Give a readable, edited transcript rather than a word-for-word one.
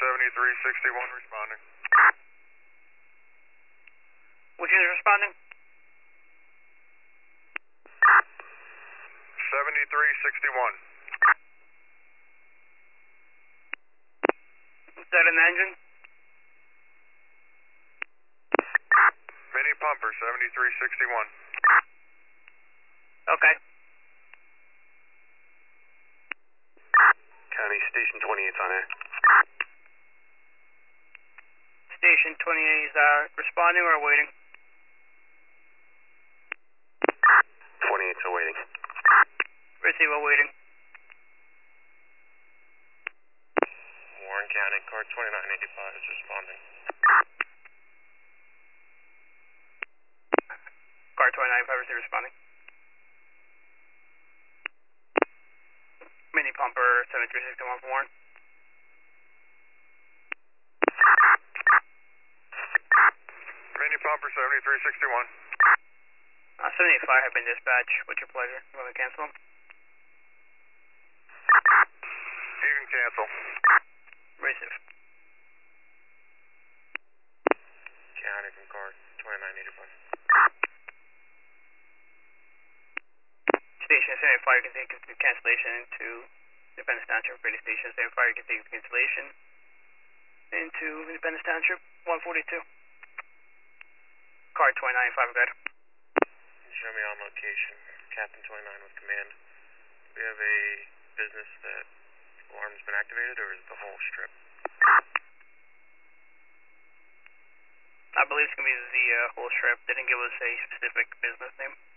7361 responding. Which is responding? 7361. Is that an engine? Mini pumper, 7361. Okay. County Station 28's on air. Station 28 is responding or waiting? 28's awaiting. Receive awaiting. Warren County, car 2985 is responding. Car 2985 receive responding. Mini pumper 7361 for Warren. Mini pumper, 7361. 75 have been dispatched. What's your pleasure? You want me to cancel them? You can cancel. Receive. County from car 2985. Station 75, you can take the cancellation into Independence Township. Radio Station 75, you can take the cancellation into Independence Township 142. Car 2985, good. Show me on location. Captain 29 with command. We have a business that alarm's been activated, or is it the whole strip? I believe it's going to be the whole strip. They didn't give us a specific business name.